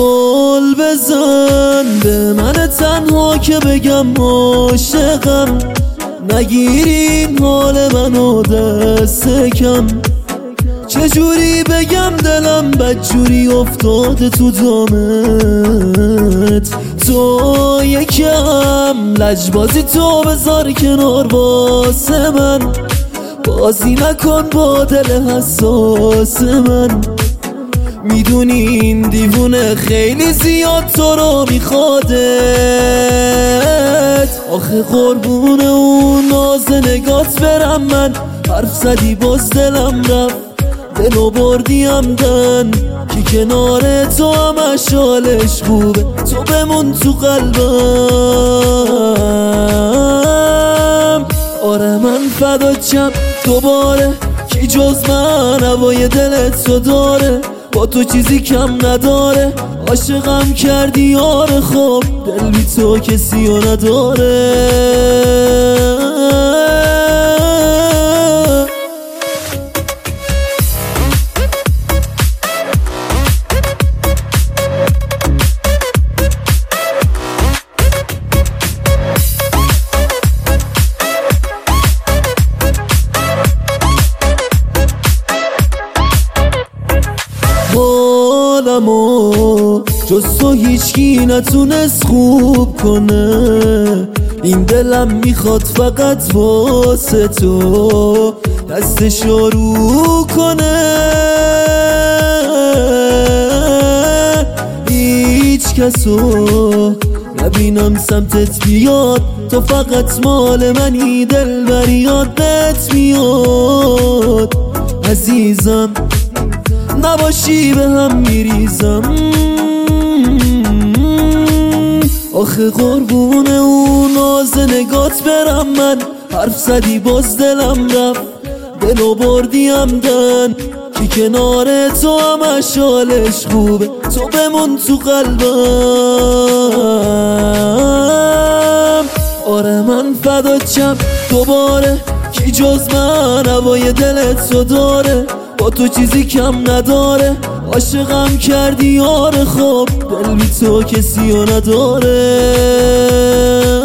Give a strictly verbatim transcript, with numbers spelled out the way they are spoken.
قول بزن به من تنها که بگم عاشقم، نگیرین حال منو دست کم. چجوری بگم دلم بدجوری افتاده تو دامت، تو یکم لجبازی تو بذار کنار واسه من، بازی نکن با دل حساس من. میدونی این دیوونه خیلی زیاد تو رو میخوادت، آخه قربون اون ناز نگات برم من. حرف زدی باز دلم رفت، دلو بردی همدن که کنار تو همش حالش خوبه، تو بمون تو قلبم. آره من فداچم دوباره، کی جز من هوای دلت تو داره، با تو چیزی کم نداره. عاشقم کردی یار خوب، دل بی تو کسی رو نداره. حالمو جز تو هیچکی نتونست خوب کنه، این دلم میخواد فقط واسه تو دستشو رو کنه. هیچ کسو نبینم سمتت بیاد، تو فقط مال منی، دل بر یادت میاد. عزیزم نباشی به هم میریزم، آخه قربون اون ناز نگات برم من. حرف زدی باز دلم رفت، دلو بردی همدن که کنار تو همش حالش خوبه، تو بمون تو قلبم. آره من فداچم دوباره، کی جز من هوای دلت تو داره، با تو چیزی کم نداره. عاشقم کردی یار خوب، دل بی تو کسی رو نداره.